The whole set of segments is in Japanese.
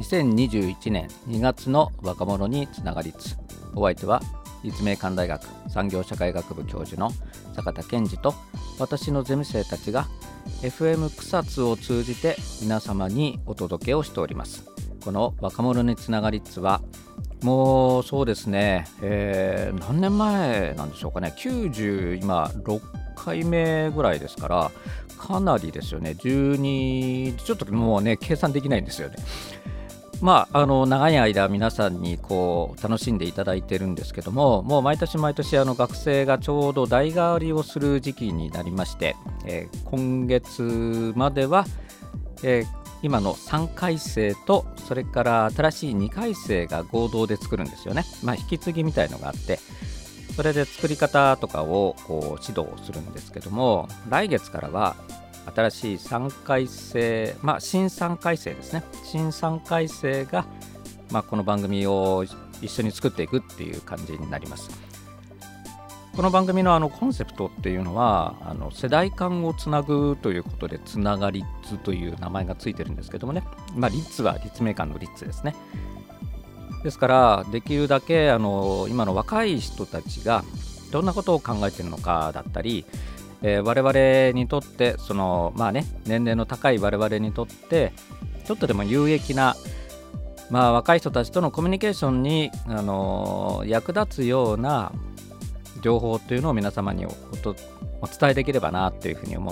2021年2月の若者につながりつ、お相手は立命館大学産業社会学部教授の坂田健二と、私のゼミ生たちが FM 草津を通じて皆様にお届けをしております。この若者につながりつはもうそうですね、何年前なんでしょうかね、96回目ぐらいですから、かなりですよね。12ちょっともうね計算できないんですよね。長い間皆さんに楽しんでいただいてるんですけども、もう毎年学生がちょうど代替わりをする時期になりまして、今月までは、今の3回生とそれから新しい2回生が合同で作るんですよね。引き継ぎみたいのがあって、それで作り方とかを指導するんですけども、来月からは新しい3回生、新3回生ですね。新3回生が、この番組を一緒に作っていくっていう感じになります。この番組のコンセプトっていうのは世代間をつなぐということでつながりつという名前がついてるんですけどもね、立は立命館の立ですね。ですからできるだけ今の若い人たちがどんなことを考えているのかだったり、我々にとって年齢の高い我々にとってちょっとでも有益な、若い人たちとのコミュニケーションに役立つような情報というのを皆様にお伝えできればなというふうに思って、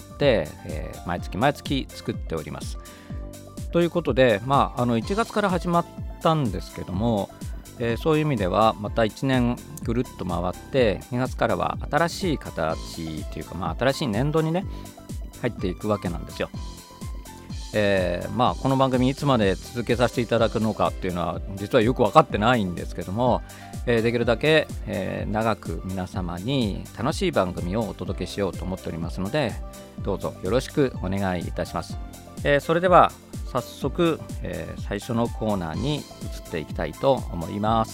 毎月作っております。ということで、1月から始まったんですけども、そういう意味ではまた1年ぐるっと回って2月からは新しい形というか、新しい年度にね入っていくわけなんですよ。この番組いつまで続けさせていただくのかっていうのは実はよく分かってないんですけども、できるだけ、長く皆様に楽しい番組をお届けしようと思っておりますので、どうぞよろしくお願いいたします。それでは早速、最初のコーナーに移っていきたいと思います。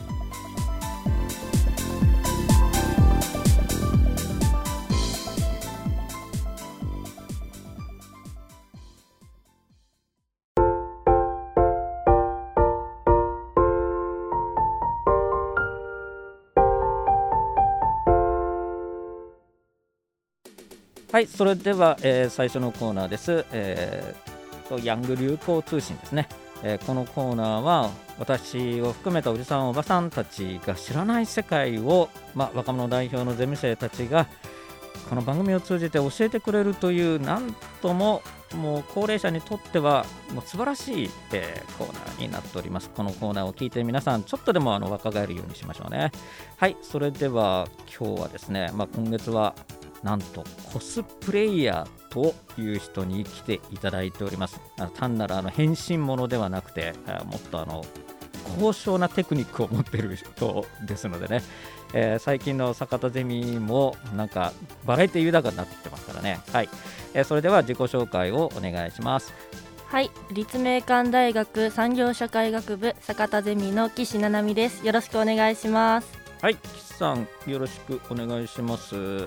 はい、それでは、最初のコーナーです。ヤング流行通信ですね。このコーナーは私を含めたおじさんおばさんたちが知らない世界を、若者代表のゼミ生たちがこの番組を通じて教えてくれるという、なんとももう高齢者にとってはもう素晴らしい、コーナーになっております。このコーナーを聞いて皆さんちょっとでも若返るようにしましょうね。はい、それでは今日はですね、今月はなんとコスプレイヤーという人に来ていただいております。単なる変身ものではなくて、もっと高尚なテクニックを持っている人ですのでね、最近の坂田ゼミもなんかバラエティ豊かになってますからね。はい、それでは自己紹介をお願いします。 はい、立命館大学産業社会学部坂田ゼミの岸七海です。よろしくお願いします。 はい、岸さんよろしくお願いします。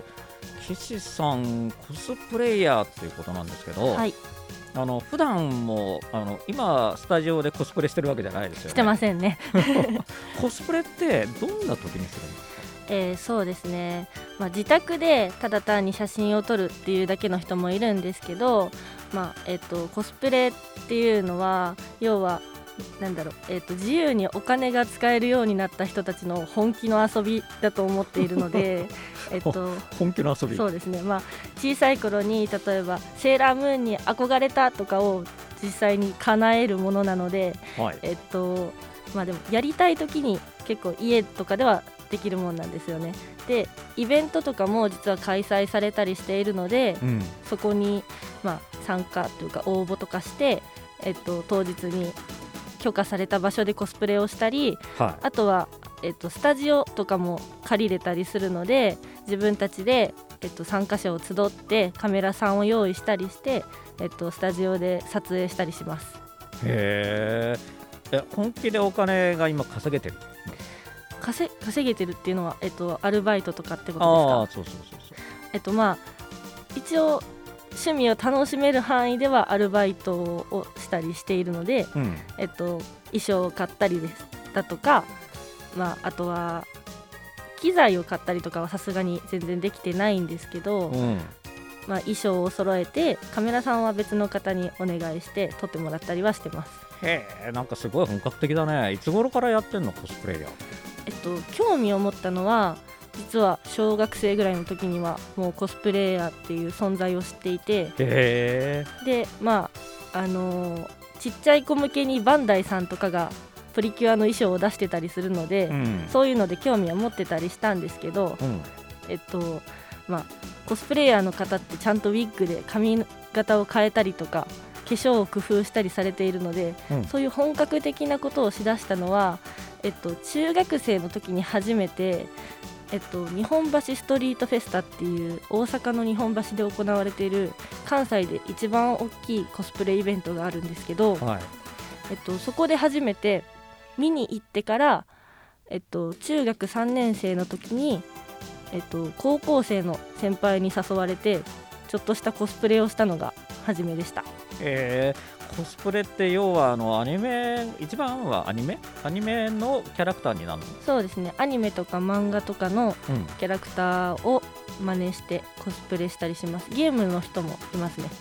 岸さんコスプレイヤーということなんですけど、 はい、 普段も今スタジオでコスプレしてるわけじゃないですよね。 してませんねコスプレってどんな時にするんですか？ そうですね、自宅でただ単に写真を撮るっていうだけの人もいるんですけど、コスプレっていうのは要は自由にお金が使えるようになった人たちの本気の遊びだと思っているので本気の遊び。 そうですね、小さい頃に例えばセーラームーンに憧れたとかを実際に叶えるものなので、 はい、 でもやりたい時に結構家とかではできるもんなんですよね。でイベントとかも実は開催されたりしているので、そこに参加というか応募とかして、当日に許可された場所でコスプレをしたり、あとは、スタジオとかも借りれたりするので、自分たちで、参加者を集ってカメラさんを用意したりして、スタジオで撮影したりします。 へー、本気でお金が今稼げてる？ 稼げてるっていうのは、アルバイトとかってことですか？ そう。 一応趣味を楽しめる範囲ではアルバイトをしたりしているので、衣装を買ったりだとか、あとは機材を買ったりとかはさすがに全然できてないんですけど、衣装を揃えてカメラさんは別の方にお願いして撮ってもらったりはしてます。 へえ、なんかすごい本格的だね。いつ頃からやってんのコスプレイヤー？ 興味を持ったのは実は小学生ぐらいの時にはもうコスプレイヤーっていう存在を知っていて、でちっちゃい子向けにバンダイさんとかがプリキュアの衣装を出してたりするので、そういうので興味は持ってたりしたんですけど、コスプレイヤーの方ってちゃんとウィッグで髪型を変えたりとか化粧を工夫したりされているので、そういう本格的なことをしだしたのは、中学生の時に初めて、日本橋ストリートフェスタっていう大阪の日本橋で行われている関西で一番大きいコスプレイベントがあるんですけど、そこで初めて見に行ってから、中学3年生の時に、高校生の先輩に誘われてちょっとしたコスプレをしたのが初めでした。 コスプレって要はアニメ、一番はアニメのキャラクターになるの？ そうですね、アニメとか漫画とかのキャラクターを真似してコスプレしたりします。ゲームの人もいますね。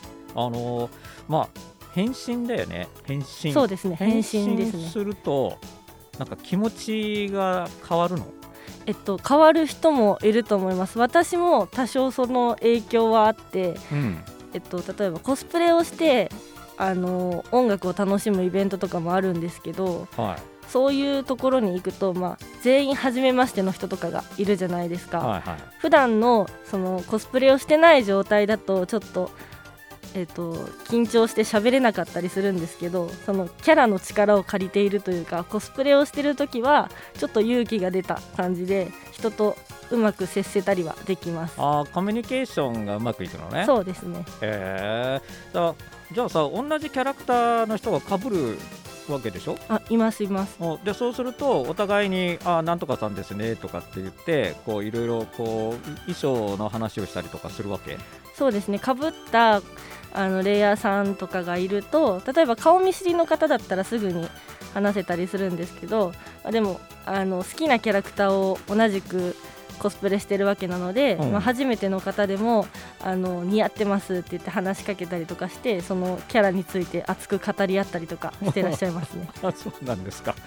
変身だよね。 そうですね、変身ですね。 するとなんか気持ちが変わるの？ 変わる人もいると思います。私も多少その影響はあって、例えばコスプレをして音楽を楽しむイベントとかもあるんですけど、そういうところに行くと、全員初めましての人とかがいるじゃないですか。普段のそのコスプレをしてない状態だとちょっと緊張して喋れなかったりするんですけど、そのキャラの力を借りているというか、コスプレをしているときはちょっと勇気が出た感じで人とうまく接せたりはできます。 コミュニケーションがうまくいくのね。 そうですね。 じゃあさ、同じキャラクターの人が被るわけでしょ？ いますで、そうするとお互いになんとかさんですねとかって言ってこういろいろこう衣装の話をしたりとかするわけ？ そうですね、被ったレイヤーさんとかがいると、例えば顔見知りの方だったらすぐに話せたりするんですけど、でも好きなキャラクターを同じくコスプレしてるわけなので、初めての方でも似合ってますって言って話しかけたりとかして、そのキャラについて熱く語り合ったりとかしてらっしゃいますね。 そうなんですか。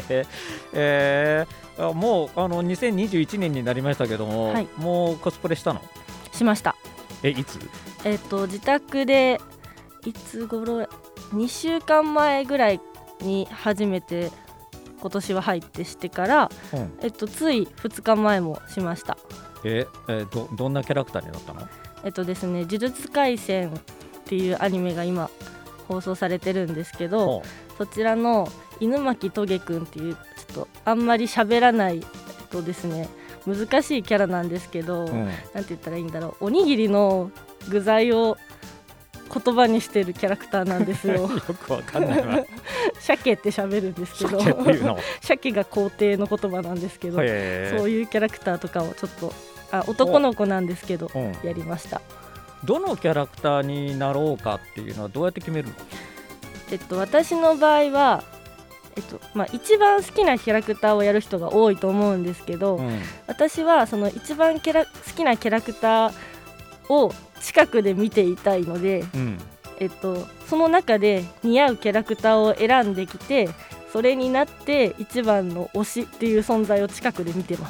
もう2021年になりましたけども、もうコスプレしたの？ しました。 いつ？ 自宅でいつ頃、2週間前ぐらいに初めて今年は入ってしてから、つい2日前もしました。 どんなキャラクターになったの？ ですね、呪術廻戦っていうアニメが今放送されてるんですけど、そちらの犬巻棘くんっていうちょっとあんまり喋らないですね、難しいキャラなんですけど、なんて言ったらいいんだろう、おにぎりの具材を言葉にしてるキャラクターなんですよ。よくわかんないわ。 鮭って喋るんですけど、鮭が皇帝の言葉なんですけど、そういうキャラクターとかをちょっと男の子なんですけど、やりました。 どのキャラクターになろうかっていうのはどうやって決めるの？ 私の場合は、一番好きなキャラクターをやる人が多いと思うんですけど、私はその一番好きなキャラクターを近くで見ていたいので、その中で似合うキャラクターを選んできて、それになって一番の推しっていう存在を近くで見てます。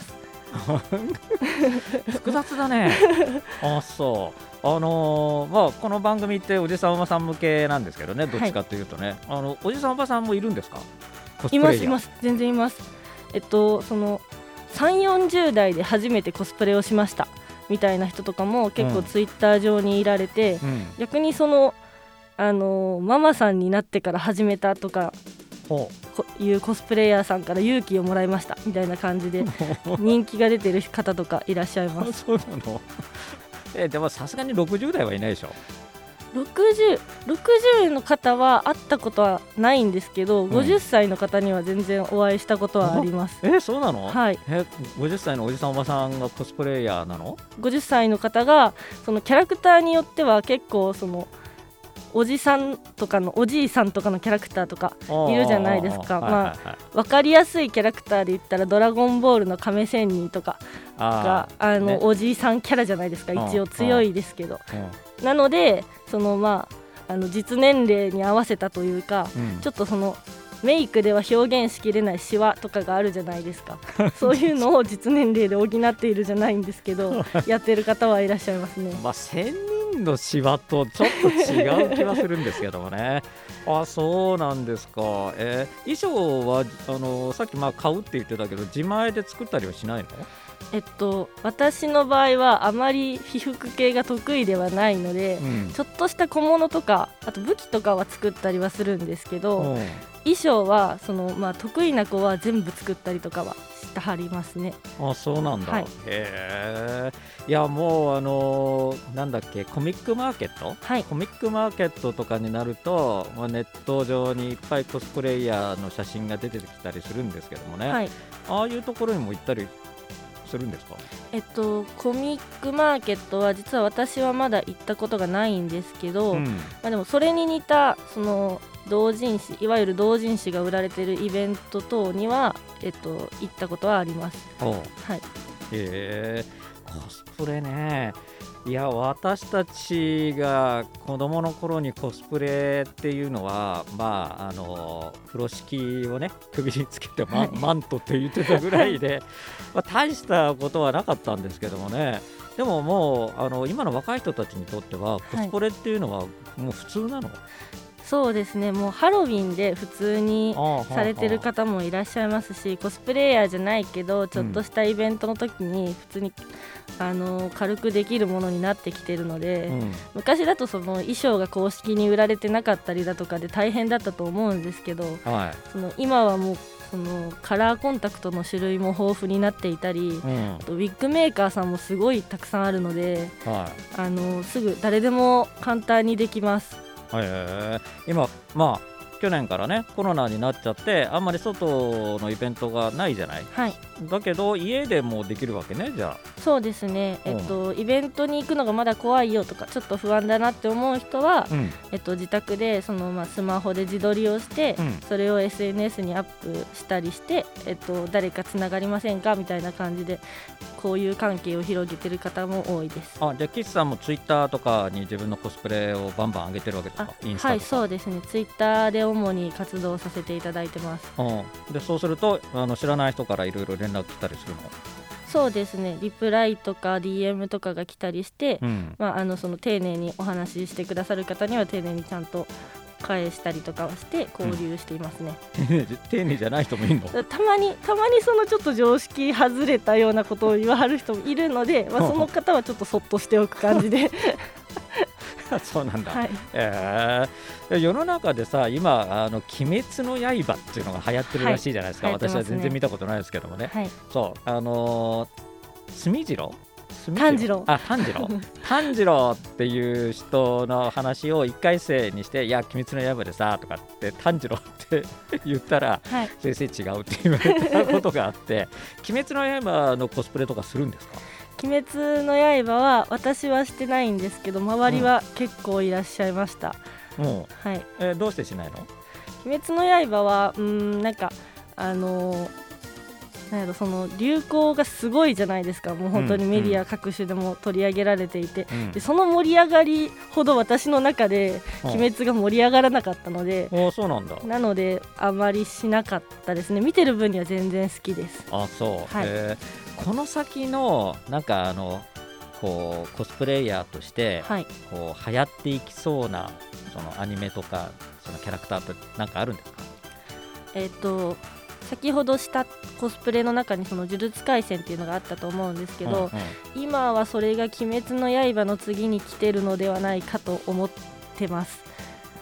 複雑だね。そう。この番組っておじさんおばさん向けなんですけどね、どっちかというとね、おじさんおばさんもいるんですか？コスプレイヤー。 います、全然います。その3、40代で初めてコスプレをしましたみたいな人とかも結構ツイッター上にいられて、逆にそのママさんになってから始めたとかいうコスプレイヤーさんから勇気をもらいましたみたいな感じで人気が出てる方とかいらっしゃいます。 そうなの？でもさすがに60代はいないでしょ？ 60の方は会ったことはないんですけど、50歳の方には全然お会いしたことはあります。 そうなの？ はい。 50歳のおじさんおばさんがコスプレイヤーなの ？50歳の方がそのキャラクターによっては結構そのおじさんとかのおじいさんとかのキャラクターとかいるじゃないですか。分かりやすいキャラクターで言ったらドラゴンボールの亀仙人とかがね、おじいさんキャラじゃないですか。一応強いですけど、なのでその実年齢に合わせたというか、ちょっとそのメイクでは表現しきれないシワとかがあるじゃないですかそういうのを実年齢で補っているじゃないんですけどやってる方はいらっしゃいますね。 仙人のシワとちょっと違う気はするんですけどもねそうなんですか。衣装はさっき買うって言ってたけど自前で作ったりはしないの？ 私の場合はあまり被服系が得意ではないので、ちょっとした小物とかあと武器とかは作ったりはするんですけど、衣装は得意な子は全部作ったりとかはしてはりますね。 そうなんだ。いやもうなんだっけコミックマーケット、コミックマーケットとかになると、ネット上にいっぱいコスプレイヤーの写真が出てきたりするんですけどもね、ああいうところにも行ったりするんですか？ コミックマーケットは実は私はまだ行ったことがないんですけど、でもそれに似たその同人誌、いわゆる同人誌が売られているイベント等には、行ったことはあります。はい。 コスプレね。いや私たちが子供の頃にコスプレっていうのは風呂敷をね首につけて、マントって言ってたぐらいで大したことはなかったんですけどもね。でももう今の若い人たちにとってはコスプレっていうのはもう普通なの？ そうですね、もうハロウィンで普通にされてる方もいらっしゃいますし、コスプレイヤーじゃないけどちょっとしたイベントの時に普通に軽くできるものになってきてるので、昔だとその衣装が公式に売られてなかったりだとかで大変だったと思うんですけど、その今はもうそのカラーコンタクトの種類も豊富になっていたり、あとウィッグメーカーさんもすごいたくさんあるので、すぐ誰でも簡単にできます。 今去年からねコロナになっちゃってあんまり外のイベントがないじゃない、だけど家でもできるわけね。じゃあそうですね、イベントに行くのがまだ怖いよとかちょっと不安だなって思う人は、自宅でその、スマホで自撮りをして、それを SNS にアップしたりして、誰かつながりませんかみたいな感じで交友関係を広げてる方も多いです。 じゃあ岸さんもツイッターとかに自分のコスプレをバンバン上げてるわけですか？インスタとか。はい、 そうですね、ツイッターで主に活動させていただいてます。 でそうすると知らない人からいろいろ連絡来たりするの？ そうですね、リプライとか DM とかが来たりして、その丁寧にお話ししてくださる方には丁寧にちゃんと返したりとかはして交流していますね。 丁寧じゃない人もいるの？ たまにそのちょっと常識外れたようなことを言わはる人もいるので、その方はちょっとそっとしておく感じでそうなんだ。世の中でさ今鬼滅の刃っていうのが流行ってるらしいじゃないですか。私は全然見たことないですけどもね。そう炭治郎炭治郎っていう人の話を1回生にして、いや鬼滅の刃でさとかって炭治郎って言ったら、先生違うって言われたことがあって鬼滅の刃のコスプレとかするんですか？ 鬼滅の刃は私はしてないんですけど周りは結構いらっしゃいました。 どうしてしないの？ 鬼滅の刃はなんかその流行がすごいじゃないですか。もう本当にメディア各種でも取り上げられていて、でその盛り上がりほど私の中で鬼滅が盛り上がらなかったので、 そうなんだ。 なのであまりしなかったですね。見てる分には全然好きです。 そう、この先のなんかこうコスプレイヤーとして、こう流行っていきそうなそのアニメとかそのキャラクターって何かあるんですか？ 先ほどしたコスプレの中にその呪術廻戦っていうのがあったと思うんですけど、今はそれが鬼滅の刃の次に来てるのではないかと思ってます。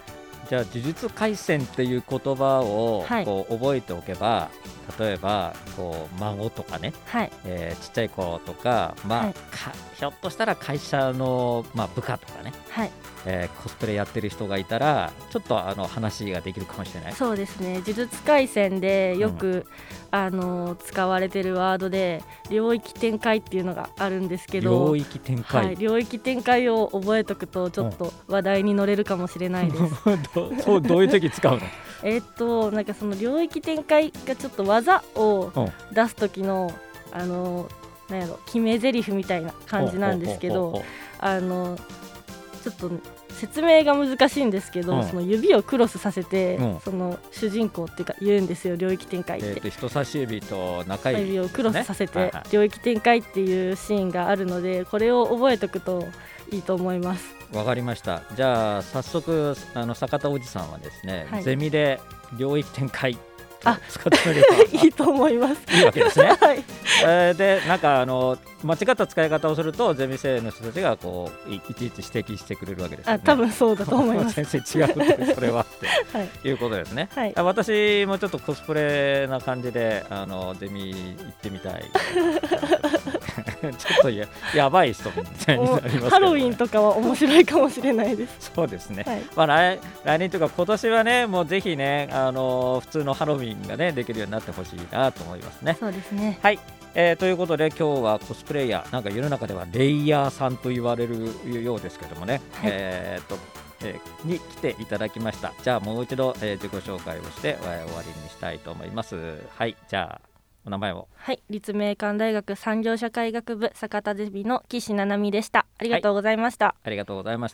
じゃあ呪術廻戦っていう言葉をこう覚えておけば、例えばこう孫とかね、ちっちゃい子とか、ひょっとしたら会社の、部下とかね、コスプレやってる人がいたらちょっと話ができるかもしれない。 そうですね、呪術廻戦でよく、使われてるワードで領域展開っていうのがあるんですけど、 領域展開、 領域展開を覚えとくとちょっと話題に乗れるかもしれないですどういう時使うの？ なんかその領域展開がちょっと技を出す時のなんやろ、決め台詞みたいな感じなんですけど、ちょっと説明が難しいんですけど、その指をクロスさせて、その主人公っていうか言うんですよ、領域展開って。 人差し指と中指をクロスさせて、領域展開っていうシーンがあるので、これを覚えておくといいと思います。 わかりました。じゃあ早速坂田おじさんはですね、ゼミで領域展開使ってみればいいと思います。 いいわけですね。でなんか間違った使い方をするとゼミ生の人たちがこういちいち指摘してくれるわけですよね。 多分そうだと思います。 先生違うそれはっていうことですね。私もちょっとコスプレな感じでゼミ行ってみたい。ちょっと やばい人みたいになりますけど、 ハロウィンとかは面白いかもしれないです。 そうですね。来年というか今年はね、もうぜひね普通のハロウィンがねできるようになってほしいなと思いますね。 そうですね。 はい、ということで今日はコスプレイヤー、なんか世の中ではレイヤーさんと言われるようですけどもね、に来ていただきました。じゃあもう一度、自己紹介をして終わりにしたいと思います。はい、じゃあお名前を。 はい、立命館大学産業社会学部坂田ゼミの岸七海でした。ありがとうございました。 ありがとうございました。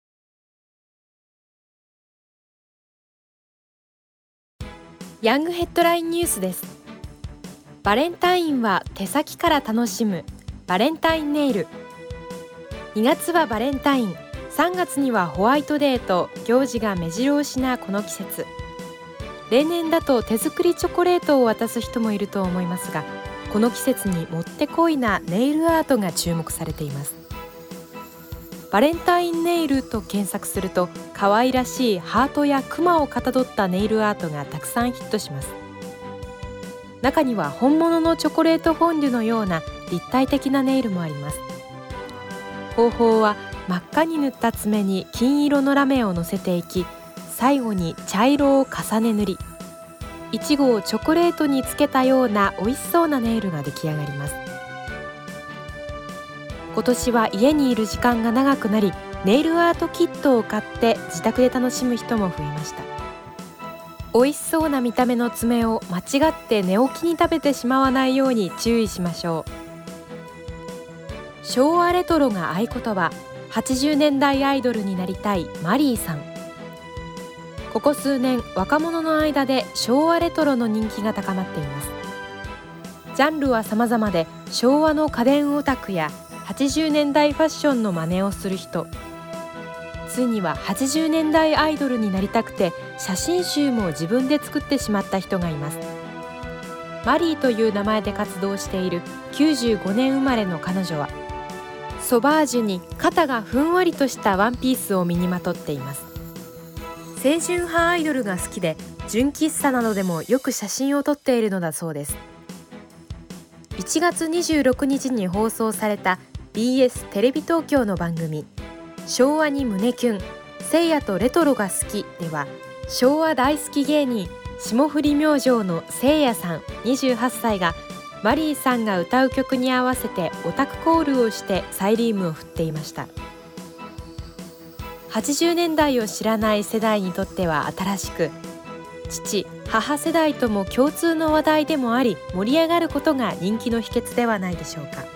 ヤングヘッドラインニュースです。バレンタインは手先から楽しむバレンタインネイル。2月はバレンタイン、3月にはホワイトデーと行事が目白押しなこの季節。例年だと手作りチョコレートを渡す人もいると思いますが、この季節にもってこいなネイルアートが注目されています。バレンタインネイルと検索すると、可愛らしいハートやクマをかたどったネイルアートがたくさんヒットします。中には本物のチョコレートフォンデュのような立体的なネイルもあります。方法は真っ赤に塗った爪に金色のラメをのせていき、最後に茶色を重ね塗り、いちごをチョコレートにつけたような美味しそうなネイルが出来上がります。今年は家にいる時間が長くなり、ネイルアートキットを買って自宅で楽しむ人も増えました。美味しそうな見た目の爪を間違って寝起きに食べてしまわないように注意しましょう。昭和レトロが合言葉、80年代アイドルになりたいマリーさん。ここ数年、若者の間で昭和レトロの人気が高まっています。ジャンルは様々で、昭和の家電オタクや80年代ファッションの真似をする人、ついには80年代アイドルになりたくて写真集も自分で作ってしまった人がいます。マリーという名前で活動している95年生まれの彼女は、ソバージュに肩がふんわりとしたワンピースを身にまとっています。清純派アイドルが好きで、純喫茶などでもよく写真を撮っているのだそうです。1月26日に放送された BS テレビ東京の番組、昭和に胸キュン、聖夜とレトロが好きでは、昭和大好き芸人霜降り明星の聖夜さん28歳がマリーさんが歌う曲に合わせてオタクコールをしてサイリウムを振っていました。80年代を知らない世代にとっては新しく、父・母世代とも共通の話題でもあり、盛り上がることが人気の秘訣ではないでしょうか。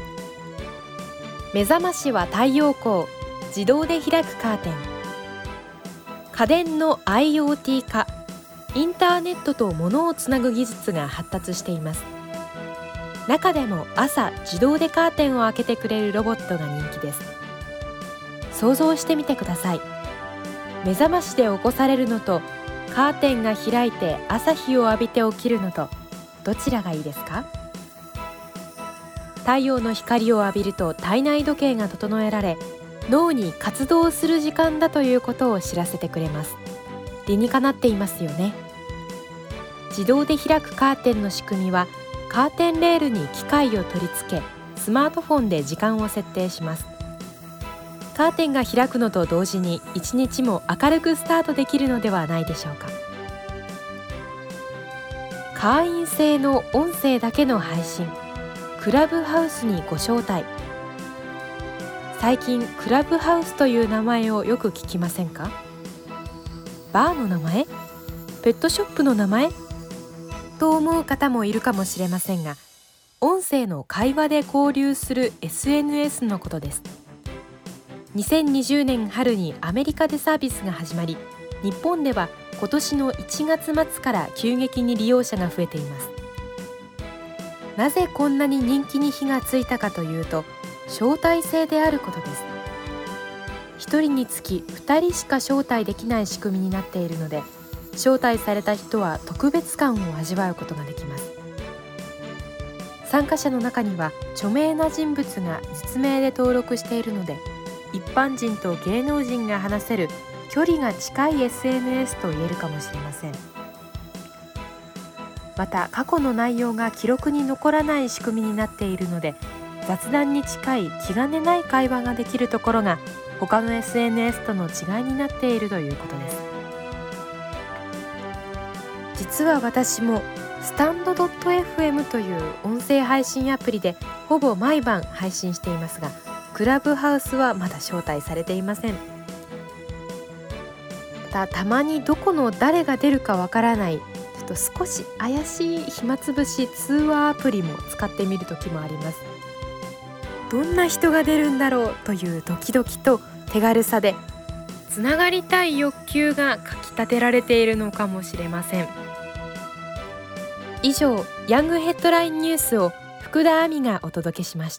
目覚ましは太陽光、自動で開くカーテン。家電の IoT 化、インターネットと物をつなぐ技術が発達しています。中でも朝自動でカーテンを開けてくれるロボットが人気です。想像してみてください。目覚ましで起こされるのと、カーテンが開いて朝日を浴びて起きるのと、どちらがいいですか？太陽の光を浴びると体内時計が整えられ、 脳に活動する時間だということを知らせてくれます。理にかなっていますよね。自動で開くカーテンの仕組みは、カーテンレールに機械を取り付け、スマートフォンで時間を設定します。カーテンが開くのと同時に一日も明るくスタートできるのではないでしょうか。会員制の音声だけの配信、クラブハウスにご招待。最近クラブハウスという名前をよく聞きませんか？バーの名前？ペットショップの名前？と思う方もいるかもしれませんが、音声の会話で交流する SNS のことです。2020年春にアメリカでサービスが始まり、日本では今年の1月末から急激に利用者が増えています。なぜこんなに人気に火がついたかというと、招待制であることです。1人につき2人しか招待できない仕組みになっているので、招待された人は特別感を味わうことができます。参加者の中には著名な人物が実名で登録しているので、一般人と芸能人が話せる距離が近い SNS と言えるかもしれません。また過去の内容が記録に残らない仕組みになっているので、雑談に近い気兼ねない会話ができるところが他の SNS との違いになっているということです。実は私もスタンド .fm という音声配信アプリでほぼ毎晩配信していますが、クラブハウスはまだ招待されていません。たまにどこの誰が出るかわからない、ちょっと少し怪しい暇つぶし通話アプリも使ってみる時もあります。どんな人が出るんだろうというドキドキと手軽さで、つながりたい欲求がかきたてられているのかもしれません。以上、ヤングヘッドラインニュースを福田亜美がお届けしました。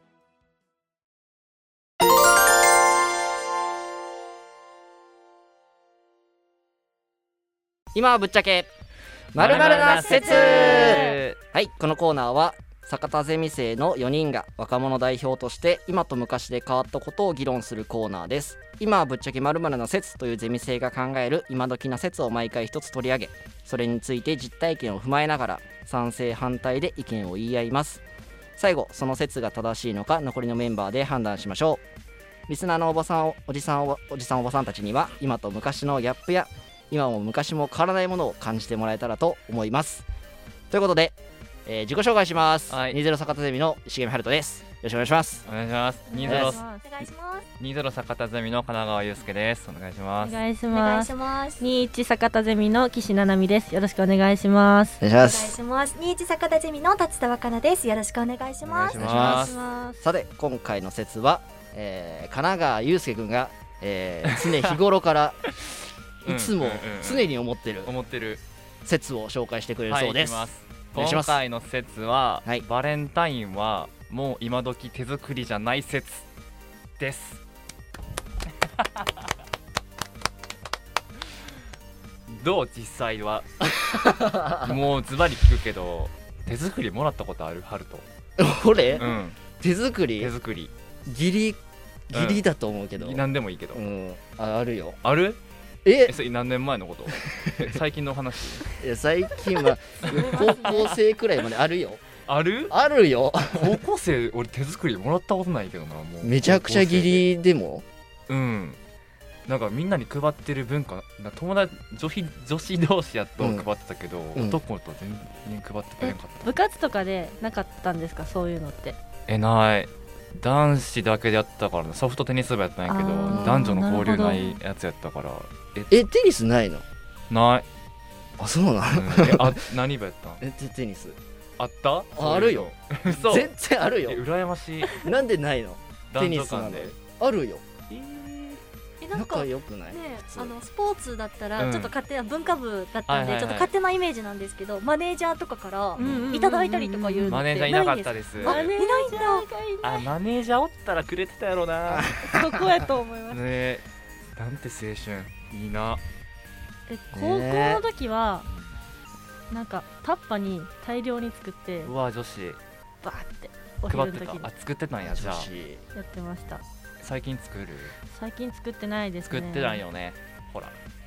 今はぶっちゃけ〇〇な説。はい、このコーナーは坂田ゼミ生の4人が若者代表として今と昔で変わったことを議論するコーナーです。今はぶっちゃけ〇〇な説というゼミ生が考える今時な説を毎回一つ取り上げ、それについて実体験を踏まえながら賛成反対で意見を言い合います。最後、その説が正しいのか残りのメンバーで判断しましょう。リスナーのおじさんおばさんたちには今と昔のギャップや今も昔も変わらないものを感じてもらえたらと思います。ということで、自己紹介します。 はい、 20坂田ゼミの重見春人です。よろしくお願いします。 お願いします。20坂田ゼミの神奈川祐介です。お願いします。 お願いします。21坂田ゼミの岸七海です。よろしくお願いします。 お願いします。 21坂田ゼミの達田若菜です。よろしくお願いします。 お願いします。 さて、今回の説は、神奈川祐介くんが、常日頃からいつも常に思ってる説を紹介してくれるそうです。 はい、今回の説は、 はい、 バレンタインはもう今時手作りじゃない説ですどう？実際はもうズバリ聞くけど、手作りもらったことある？ハルト俺、 うん、 手作りギリだと思うけど、 何でもいいけど、 あるよ。 ある？それ何年前のこと？最近の話？ いや、最近は高校生くらいまであるよ。あるよ。 高校生俺手作りもらったことないけどな。もうめちゃくちゃ義理でも、 なんかみんなに配ってる文化、友達女子同士やと配ってたけど、男と全然配ってくれなかった。 部活とかでなかったんですか、そういうのって？ ない。男子だけでやったから、ソフトテニス部やったんやけど、男女の交流ないやつやったから。 テニスないの？ ない。 あ、そうなの？ 何部やったん？ テニスあった？ あるよ。全然あるよ。 羨ましい。 なんでないの？テニスなんであるよ。 なんか仲良くない？ スポーツだったらちょっと勝手な文化部だったんでちょっと勝手なイメージなんですけど、マネージャーとかからいただいたりとかいうのってマネージャーいなかったです。 マネージャーがマネージャーおったらくれてたやろな。 そこやと思いますね。なんて青春いいな。 高校の時はなんかタッパに大量に作って、 うわ、女子バーってお昼の時に作ってたんや。じゃあやってました。 最近作る？ 最近作ってないですね。 作ってないよね。ほら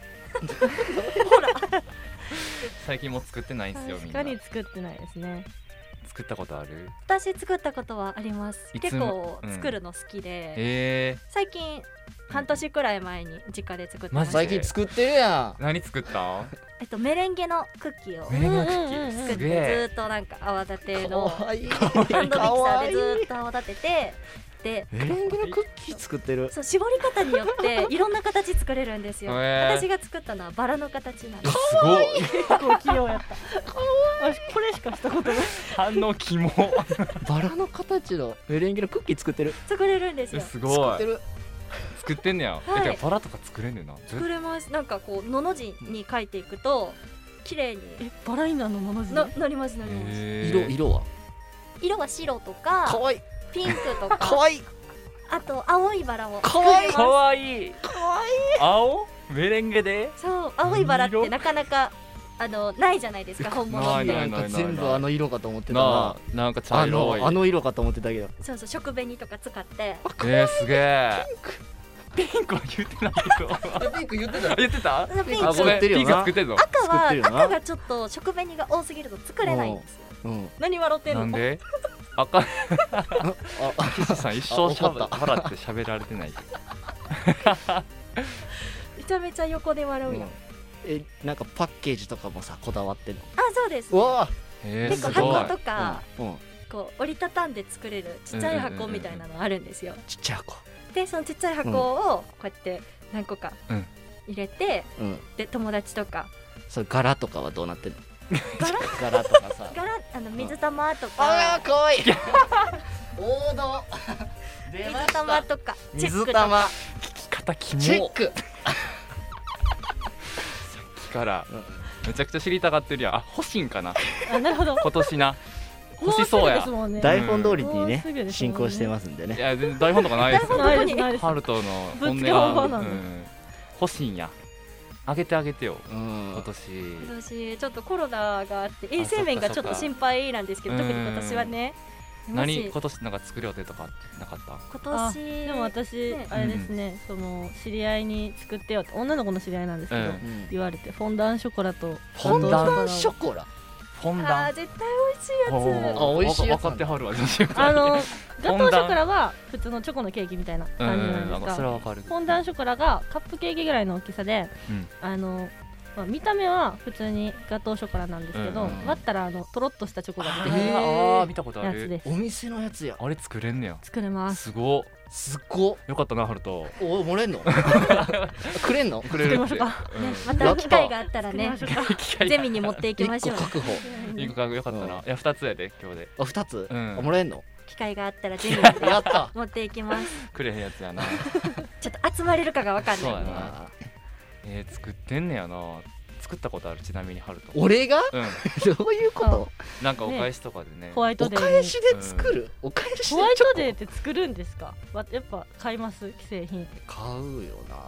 最近も作ってないんすよ。みんな確かに作ってないですね。 作ったことある？ 私作ったことはあります。結構作るの好きで、最近半年くらい前に実家で作ってました。 最近作ってるやん。 何作った？ メレンゲのクッキーをメレンゲのクッキー作ってずっとなんか泡立てのハンドミキサーでずっと泡立てて、でメレンゲのクッキー作ってる。 そう、絞り方によっていろんな形作れるんですよ。私が作ったのはバラの形なんです。 すごい。 結構器用やった。私これしかしたことない。 反応キモ。 バラの形のメレンゲのクッキー作ってる。 作れるんですよ。 すごい。 作ってる。 作ってんねや。 はい、 バラとか作れんねんな。 作れます。なんかこうのの字に書いていくと綺麗にバラになるのの字なりますなります。 色は白とかかわいい、 ピンクとかかわいい、 あと青いバラをかわいい、 かわいい、青メレンゲで。 そう、青いバラってなかなかないじゃないですか、本物って。 なんか全部あの色かと思ってたな。 なんか茶色いあの色かと思ってたけど。 そうそう、食紅とか使って。 すげえ。ピンクは言ってないけど。 ピンク言ってた。 言ってた？ ピンク作ってるよな。赤がちょっと食紅が多すぎると作れないんですよ。何笑ってんの？ なんで？赤。岸さん一生笑って喋られてない。 めちゃめちゃ横で笑うよ。 なんかパッケージとかもさこだわってるの？ そうです。結構箱とかこう折りたたんで作れるちっちゃい箱みたいなのあるんですよ。 ちっちゃい箱。 でそのちっちゃい箱をこうやって何個か入れて、で友達とか。 それ柄とかはどうなってるの？ 柄とかさ。水玉とか。 かわいい。王道。 水玉とか。 水玉。 聞き方キモ。 チェック。 からめちゃくちゃ知りたがってるやん。欲しいんかな。 なるほど。 今年な。欲しそうや。 台本通りにね進行してますんでね。 いや全然台本とかないですよ。ハルトの本音が欲しいんや。あげてあげてよ。今年ちょっとコロナがあって衛生面がちょっと心配なんですけど、特に今年はね。 今年なんか作る予定とかなかった？ 今年でも私あれですね、その知り合いに作ってよって女の子の知り合いなんですけど言われて、フォンダンショコラとフォンダンショコラ。 絶対美味しいやつ。 美味しいやつ。 分かってはるわ。 ガトーショコラは普通のチョコのケーキみたいな感じなんですが、 それは分かる。 フォンダンショコラがカップケーキぐらいの大きさで、見た目は普通にガトーショコラなんですけど、割ったらとろっとしたチョコが出てくる見たことある。 お店のやつや。 あれ作れんねや。 作れます。 すごよかったな、ハルト。 もらえんの？くれんの？ くれるって。 また機会があったらね、ゼミに持っていきましょう。 確保。 よかったな。いや2つやで今日で。 2つ？もらえんの？ 機会があったらゼミに持っていきます。 くれへんやつやな。 ちょっと集まれるかがわかんない。 そうやな。作ってんねやな。作ったことある？ちなみにハルト。 俺が？どういうこと？ なんかお返しとかでね。 ホワイトデー。 お返しで作る？お返しでホワイトデーって作るんですか？やっぱ買います？既製品。 買うよな。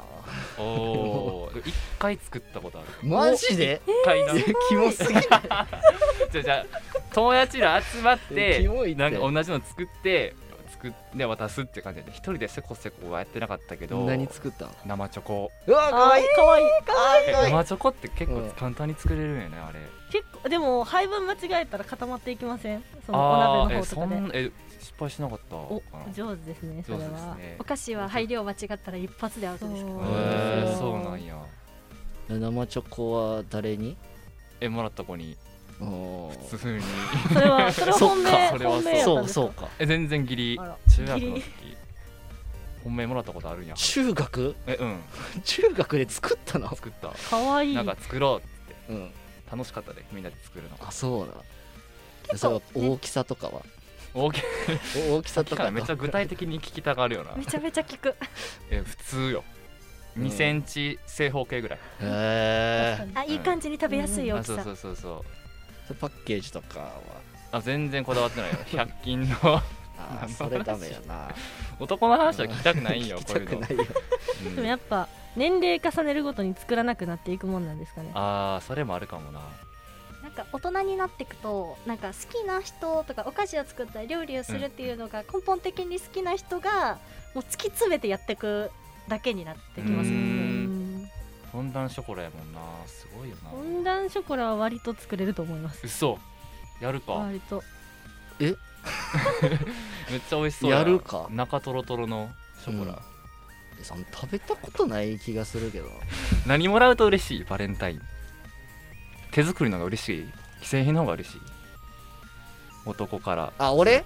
1回作ったことある。 マジで ？1回な。 キモすぎる。 じゃあ友達ら集まってなんか同じの作って渡すって感じで、一人でせこせこはやってなかったけど。 何作ったの？ 生チョコ。 うわかわいい。 生チョコって結構簡単に作れるんやね、あれ。 結構でも配分間違えたら固まっていきません？そのお鍋の方とかで。 失敗しなかった。 上手ですね、それは。 お菓子は配料間違ったら一発でアウトですか？ そうなんや。 生チョコは誰に？ もらった子に。普通に。 それは本命やったんですか？ そうか。 全然ギリ。中学の時本命もらったことあるんや。 中学？中学で作ったの？ 作った。 かわいい。 なんか作ろうって。楽しかったで、みんなで作るの。 そうだ。それ大きさとかは？大きさとかめっちゃ具体的に聞きたがるよな。 めちゃめちゃ聞く。 普通よ。2センチ正方形ぐらい。 いい感じに食べやすい大きさ。 そうパッケージとかは全然こだわってないよ。100均の。 それダメやな。 男の話は聞きたくないよ、こういうの。 でもやっぱ年齢重ねるごとに作らなくなっていくもんなんですかね。 それもあるかもな。 なんか大人になっていくとなんか好きな人とかお菓子を作ったり料理をするっていうのが根本的に好きな人がもう突き詰めてやっていくだけになってきますよね。 フォンダンショコラやもんな、すごいよな。 フォンダンショコラは割と作れると思います。 嘘やるか。 割とえめっちゃ美味しそうやるか。 中トロトロのショコラ、 食べたことない気がするけど何もらうと嬉しい？バレンタイン手作りの方が嬉しい？既製品の方が嬉しい？男からあ、俺？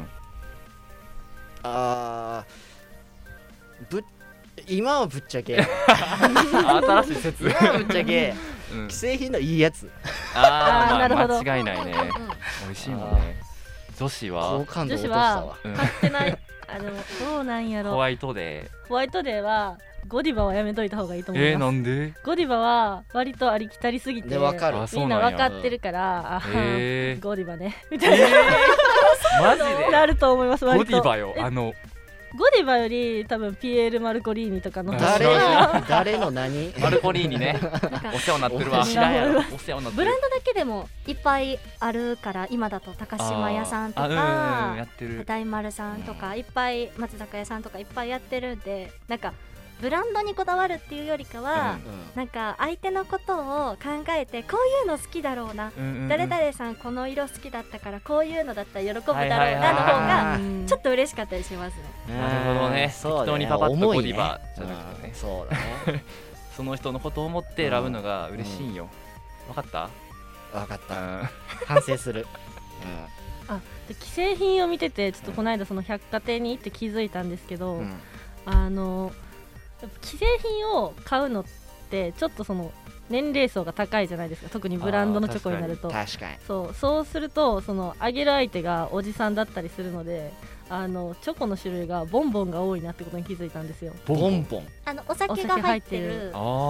今はぶっちゃけ新しい説今はぶっちゃけ、既製品のいいやつなるほど間違いないね。美味しいもんね。女子は買ってないどうなんやろ。 ホワイトデーはゴディバはやめといた方がいいと思います。 なんで？ ゴディバは割とありきたりすぎてみんな分かってるからゴディバねみたいなマジでなると思います。 ゴディバよ。 ゴディバより多分ピエール・マルコリーニとかの誰の何マルコリーニねお世話になってるわ。お世話になってる。 ブランドだけでもいっぱいあるから今だと高島屋さんとか大丸さんとかいっぱい松坂屋さんとかいっぱいやってるんで、なんかブランドにこだわるっていうよりかは、なんか相手のことを考えてこういうの好きだろうな、誰々さんこの色好きだったからこういうのだったら喜ぶだろうなの方がちょっと嬉しかったりしますね。 なるほどね。適当にパパッとゴディバじゃなくてね。 そうだねその人のことを思って選ぶのが嬉しいんよ。分かった？ 分かった。反省する。 で既製品を見ててちょっとこの間その百貨店に行って気づいたんですけど、既製品を買うのってちょっとその年齢層が高いじゃないですか。特にブランドのチョコになると。 確かにそうするとそのあげる相手がおじさんだったりするので、チョコの種類がボンボンが多いなってことに気づいたんですよ。 ボンボンお酒が入ってる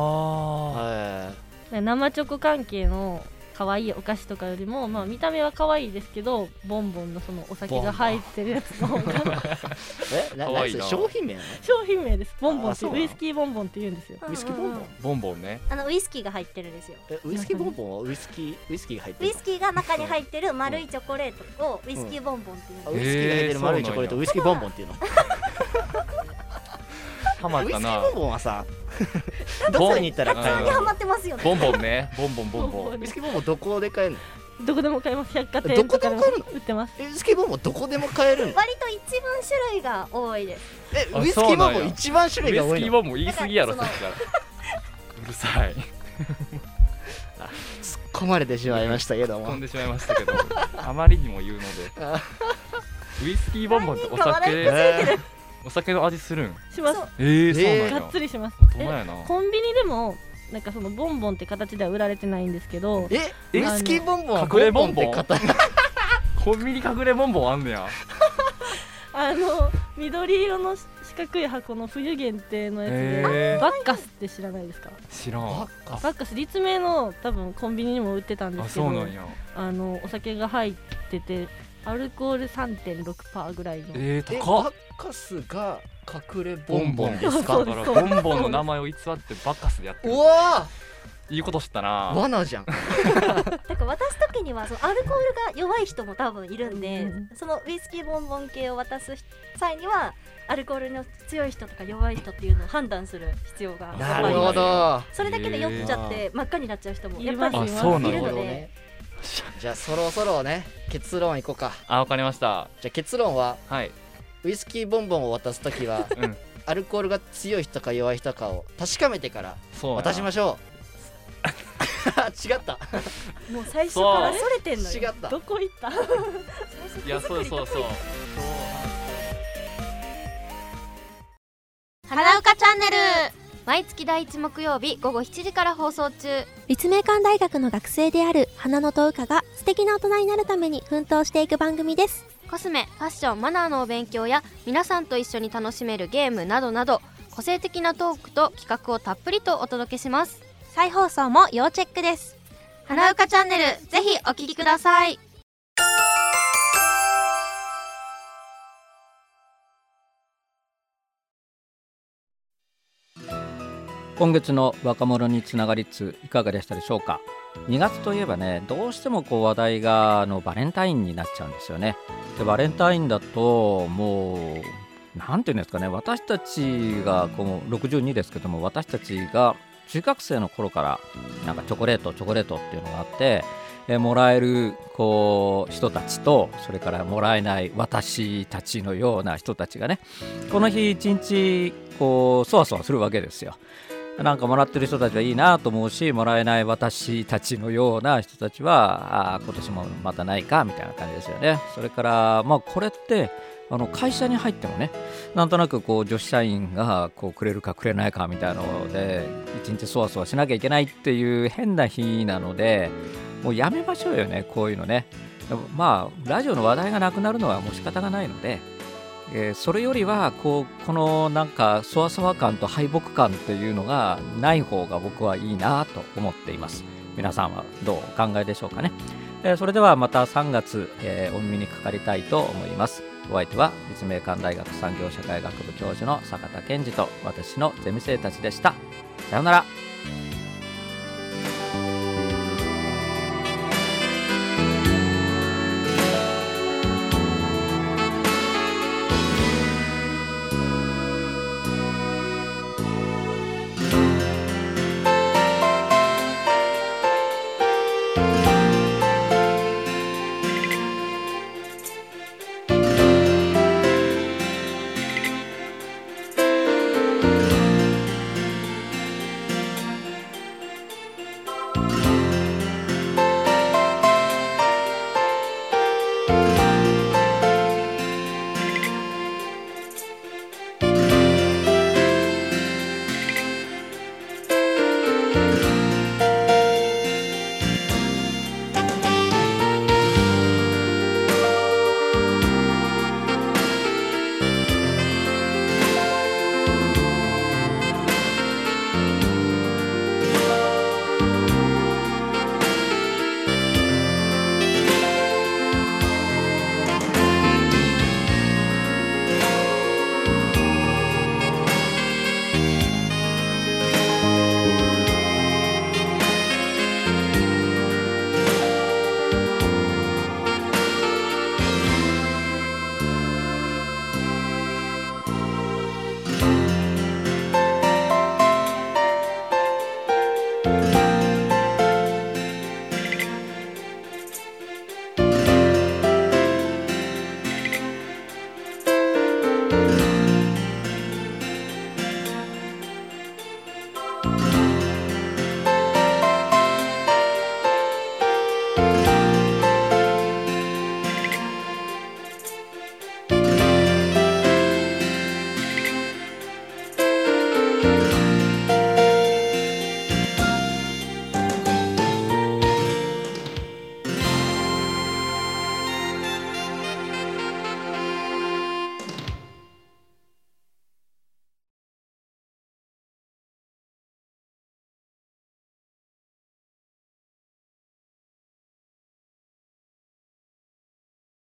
生チョコ関係の可愛いお菓子とかよりも、見た目は可愛いですけどボンボンのそのお酒が入ってるやつの方が商品名なの？ 商品名です。ボンボンってウイスキーボンボンって言うんですよ。 ウイスキーボンボン？ ボンボンね。 ウイスキーが入ってるんですよ。 ウイスキーボンボンはウイスキーが入ってる？ ウイスキーが中に入ってる丸いチョコレートをウイスキーボンボンっていうの。 ウイスキーが入ってる丸いチョコレートウイスキーボンボンっていうの？ ハマったな。 ウイスキーボンボンはさどこに行ったら買えるの？ハマってますよね。 ボンボンね。ボンボン。 ウイスキーボンボンどこで買えるの？ どこでも買えます。百貨店とかでも売ってます。 ウイスキーボンボンどこでも買えるの？ 割と一番種類が多いです。 ウイスキーボンボン一番種類が多いの？ ウイスキーボンボン言い過ぎやろさっきから。うるさい。 突っ込まれてしまいましたけども。 突っ込んでしまいましたけど、あまりにも言うので。ウイスキーボンボンってお酒の味するん？ します。 そうなんや。 がっつりします。コンビニでもなんかそのボンボンって形では売られてないんですけど、 ウイスキーボンボンは隠れボンボンってコンビニ隠れボンボンあんねや。 緑色の四角い箱の冬限定のやつでバッカスって知らないですか？ 知らん。バッカス立命の多分コンビニにも売ってたんですけど、 そうなんや。 お酒が入っててアルコール 3.6% ぐらいの。 高っ。 バッカスが隠れボンボンですか？ だからボンボンの名前を偽ってバッカスでやってる。 うわいいこと知ったな。 罠じゃん。 だから渡す時にはそのアルコールが弱い人も多分いるんで、そのウイスキーボンボン系を渡す際にはアルコールの強い人とか弱い人っていうのを判断する必要があります。 なるほど。 それだけで酔っちゃって真っ赤になっちゃう人もやっぱりいるので。 じゃあそろそろね結論いこうか。 わかりました。 じゃあ結論は、 はい、 ウイスキーボンボンを渡すときは、アルコールが強い人か弱い人かを確かめてから渡しましょう。違った。 もう最初からそれてんのよ。 違った。 どこ行った？ いやそう。 花うかチャンネル、毎月第1木曜日午後7時から放送中。 立命館大学の学生である花野とうかが素敵な大人になるために奮闘していく番組です。 コスメ、ファッション、マナーのお勉強や皆さんと一緒に楽しめるゲームなどなど、個性的なトークと企画をたっぷりとお届けします。 再放送も要チェックです。 花うかチャンネル、ぜひお聞きください。 今月の若者につながりついかがでしたでしょうか。 2月といえばね、どうしてもこう話題がバレンタインになっちゃうんですよね。でバレンタインだともうなんていうんですかね、私たちがこう62ですけども、私たちが中学生の頃からなんかチョコレートっていうのがあって、もらえるこう人たちと、それからもらえない私たちのような人たちがね、この日一日こうそわそわするわけですよ。なんかもらってる人たちはいいなと思うし、もらえない私たちのような人たちは今年もまたないかみたいな感じですよね。それからこれって会社に入ってもね、なんとなくこう女子社員がこうくれるかくれないかみたいなので一日そわそわしなきゃいけないっていう変な日なので、もうやめましょうよね、こういうのね。ラジオの話題がなくなるのはもう仕方がないので、それよりはこのなんかそわそわ感と敗北感っていうのがない方が僕はいいなと思っています。皆さんはどうお考えでしょうかね。それではまた3月、お耳にかかりたいと思います。お相手は立命館大学産業社会学部教授の坂田健二と私のゼミ生たちでした。さようなら。